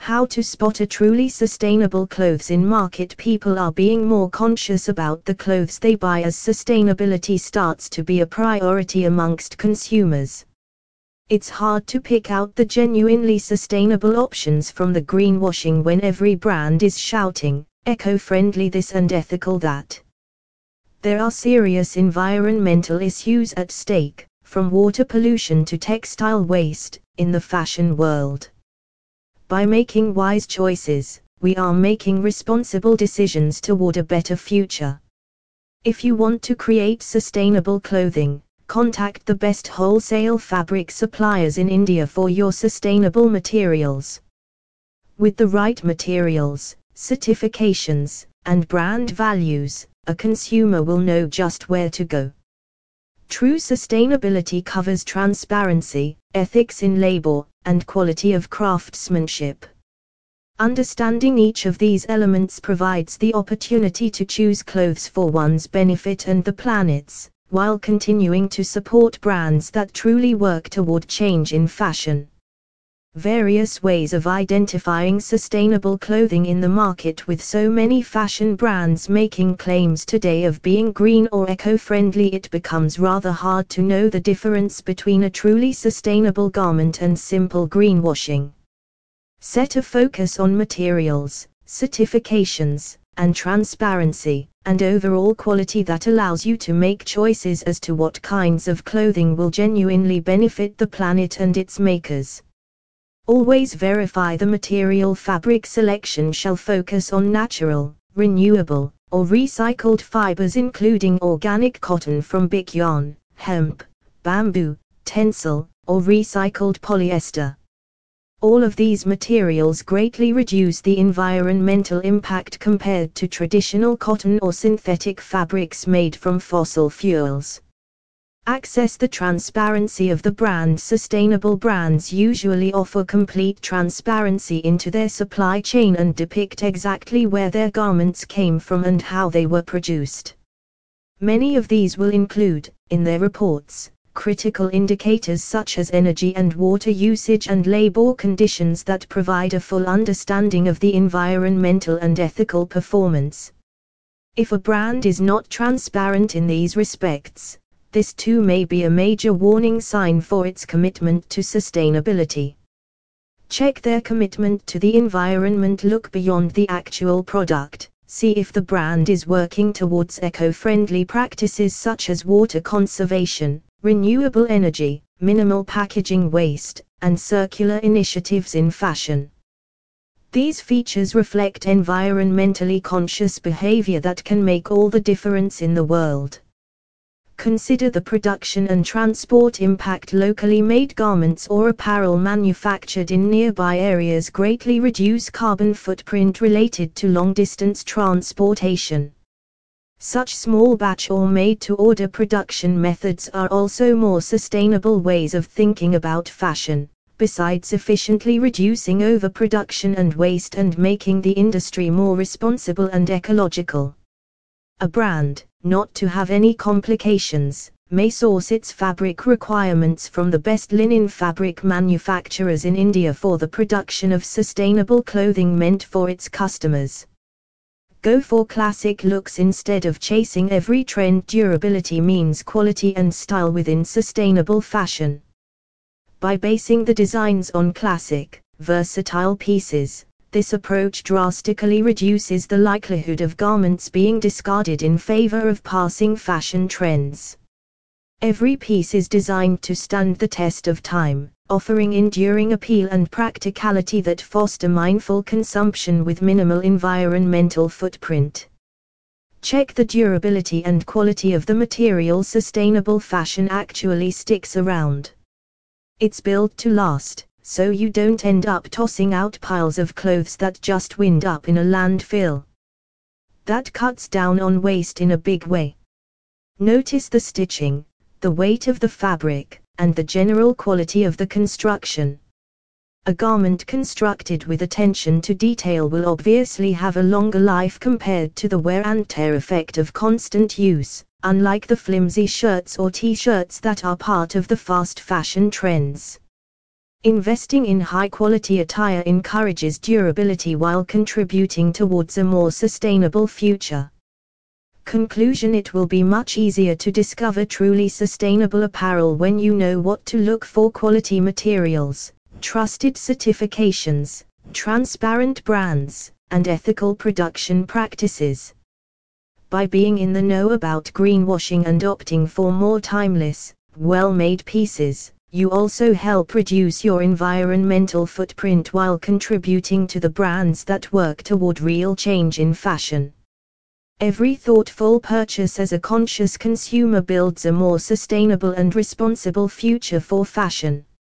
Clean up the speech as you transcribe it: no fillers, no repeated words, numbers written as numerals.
How to spot a truly sustainable clothes in market. People are being more conscious about the clothes they buy as sustainability starts to be a priority amongst consumers. It's hard to pick out the genuinely sustainable options from the greenwashing when every brand is shouting, eco-friendly this and ethical that. There are serious environmental issues at stake, from water pollution to textile waste, in the fashion world. By making wise choices, we are making responsible decisions toward a better future. If you want to create sustainable clothing, contact the best wholesale fabric suppliers in India for your sustainable materials. With the right materials, certifications, and brand values, a consumer will know just where to go. True sustainability covers transparency, ethics in labor, and quality of craftsmanship. Understanding each of these elements provides the opportunity to choose clothes for one's benefit and the planet's, while continuing to support brands that truly work toward change in fashion. Various ways of identifying sustainable clothing in the market. With so many fashion brands making claims today of being green or eco-friendly, it becomes rather hard to know the difference between a truly sustainable garment and simple greenwashing. Set a focus on materials, certifications, and transparency, and overall quality that allows you to make choices as to what kinds of clothing will genuinely benefit the planet and its makers. Always verify the material. Fabric selection shall focus on natural, renewable, or recycled fibers including organic cotton from big yarn, hemp, bamboo, tencel, or recycled polyester. All of these materials greatly reduce the environmental impact compared to traditional cotton or synthetic fabrics made from fossil fuels. Access the transparency of the brand. Sustainable brands usually offer complete transparency into their supply chain and depict exactly where their garments came from and how they were produced. Many of these will include, in their reports, critical indicators such as energy and water usage and labor conditions that provide a full understanding of the environmental and ethical performance. If a brand is not transparent in these respects, this too may be a major warning sign for its commitment to sustainability. Check their commitment to the environment. Look beyond the actual product. See if the brand is working towards eco-friendly practices such as water conservation, renewable energy, minimal packaging waste, and circular initiatives in fashion. These features reflect environmentally conscious behavior that can make all the difference in the world. Consider the production and transport impact. Locally made garments or apparel manufactured in nearby areas greatly reduce carbon footprint related to long-distance transportation. Such small batch or made-to-order production methods are also more sustainable ways of thinking about fashion, besides efficiently reducing overproduction and waste and making the industry more responsible and ecological. A brand, not to have any complications, may source its fabric requirements from the best linen fabric manufacturers in India for the production of sustainable clothing meant for its customers. Go for classic looks instead of chasing every trend. Durability means quality and style within sustainable fashion. By basing the designs on classic, versatile pieces, this approach drastically reduces the likelihood of garments being discarded in favor of passing fashion trends. Every piece is designed to stand the test of time, offering enduring appeal and practicality that foster mindful consumption with minimal environmental footprint. Check the durability and quality of the material. Sustainable fashion actually sticks around. It's built to last, so you don't end up tossing out piles of clothes that just wind up in a landfill. That cuts down on waste in a big way. Notice the stitching, the weight of the fabric, and the general quality of the construction. A garment constructed with attention to detail will obviously have a longer life compared to the wear and tear effect of constant use, unlike the flimsy shirts or t-shirts that are part of the fast fashion trends. Investing in high-quality attire encourages durability while contributing towards a more sustainable future. Conclusion: it will be much easier to discover truly sustainable apparel when you know what to look for: quality materials, trusted certifications, transparent brands, and ethical production practices. By being in the know about greenwashing and opting for more timeless, well-made pieces, you also help reduce your environmental footprint while contributing to the brands that work toward real change in fashion. Every thoughtful purchase as a conscious consumer builds a more sustainable and responsible future for fashion.